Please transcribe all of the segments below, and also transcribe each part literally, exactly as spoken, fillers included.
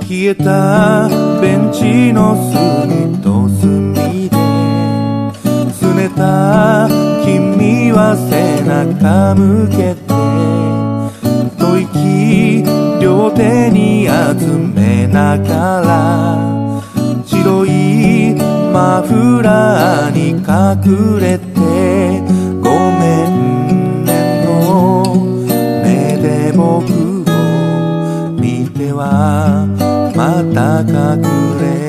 消えたベンチの隅と隅で拗ねた君は背中向けて吐息両手に集めながら白いマフラーに隠れてごめんねの目で僕を見てはまた隠れ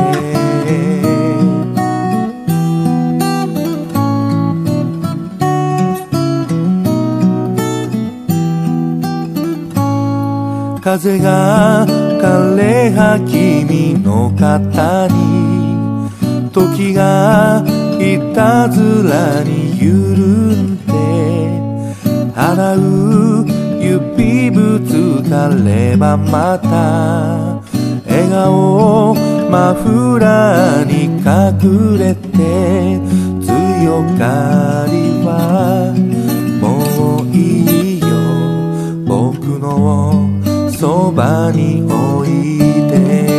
て風が枯れ葉君の肩に時がいたずらに緩んで洗う指ぶつかればまた笑顔マフラーに隠れて強がりはもういいよ僕のそばにおいで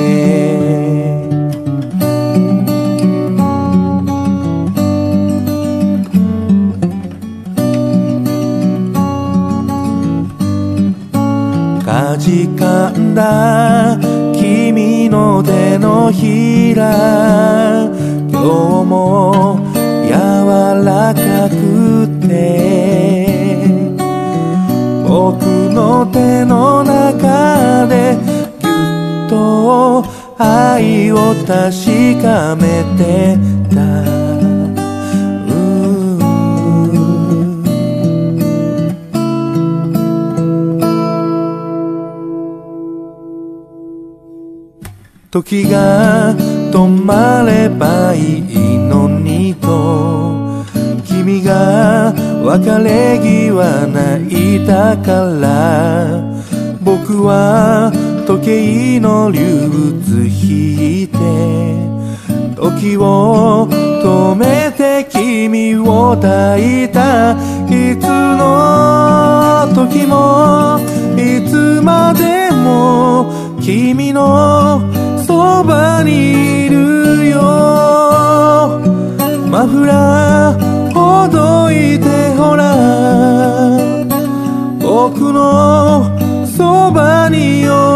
かじかんだ君の手のひら今日も柔らかくて僕の手の中でぎゅっと愛を確かめてた時が止まればいいのにと君が別れ際泣いたから僕は時計の竜図引いて時を止めて君を抱いたいつの時もいつまでも君のそばにいるよマフラーほどいてほら僕のそばによ